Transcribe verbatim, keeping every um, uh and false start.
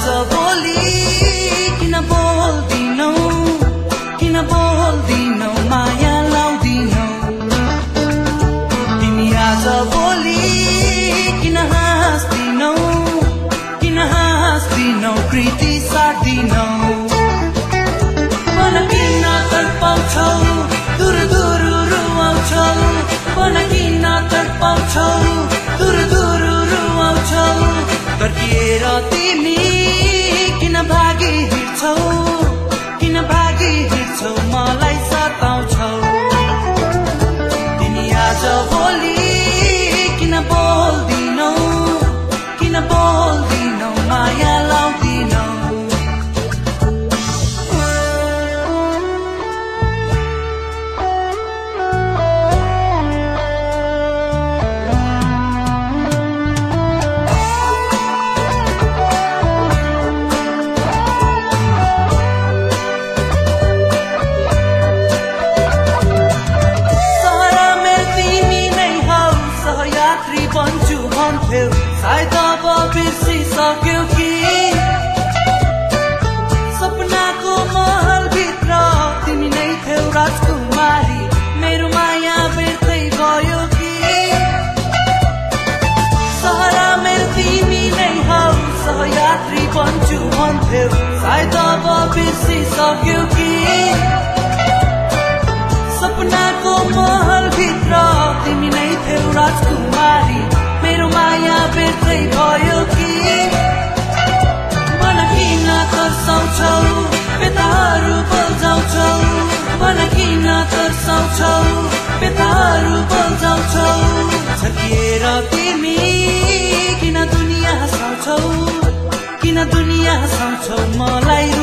आज भोलि किन बोल्दिनौ किन बोल्दिनौ माया लाउँदिनौ तिमी आज भोलि किन हाँस्दिनौ किन हाँस्दिनौ कृति सार्दिनौ मन किन तडपाउँछौ दूर दूर रुवाउँछौ मन किन तडपाउँछौ दूर दूर रुवाउँछौ फर्किएर तिमी किन भागी हिँड्छौ किन भागी हिँड्छौ मलाई सताउँछौ तिमी आज भोलि किन बोल्दिनौ किन बोल्दिनौ माया लाउँदिनौ बन्छु भन्थ्यौ सायद अब बिर्सिसक्यौ कि सपनाको महलभित्र तिमी नै थियौ राजकुमारी मेरो माया बिर्दै गयो कि सहरमा तिमी नै हौ सहयात्री बन्छु भन्थ्यौ सायद अब बिर्सिसक्यौ कि सपनाको महलभित्र तिमी नै थियौ राजकुमारी मेरो माया बिर्दै गयो कि मन किन तर्साउँछौ बेताहरू बजाउँछौ मन किन तर्साउँछौ बेताहरू बजाउँछौ छकिएर तिमी किन दुनियाँ हँसाउँछौ किन दुनियाँ हँसाउँछौ मलाई